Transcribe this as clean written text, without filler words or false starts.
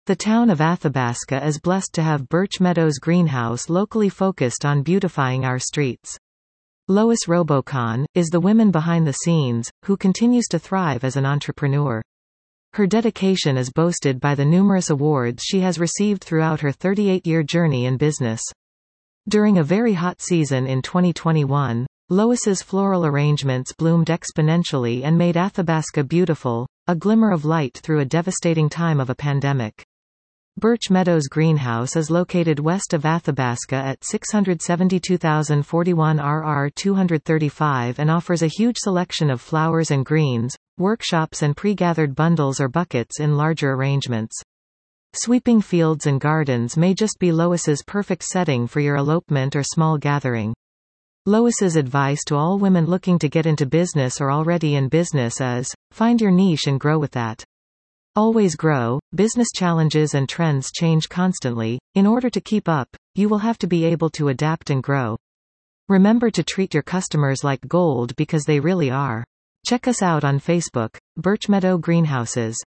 The town of Athabasca is blessed to have Birch Meadows Greenhouse locally focused on beautifying our streets. Lois Robocon is the woman behind the scenes, who continues to thrive as an entrepreneur. Her dedication is boasted by the numerous awards she has received throughout her 38-year journey in business. During a very hot season in 2021, Lois's floral arrangements bloomed exponentially and made Athabasca beautiful, a glimmer of light through a devastating time of a pandemic. Birch Meadows Greenhouse is located west of Athabasca at 672,041 RR 235 and offers a huge selection of flowers and greens, workshops and pre-gathered bundles or buckets in larger arrangements. Sweeping fields and gardens may just be Lois's perfect setting for your elopement or small gathering. Lois's advice to all women looking to get into business or already in business is, find your niche and grow with that. Always grow. Business challenges and trends change constantly. In order to keep up, you will have to be able to adapt and grow. Remember to treat your customers like gold because they really are. Check us out on Facebook, Birch Meadow Greenhouses.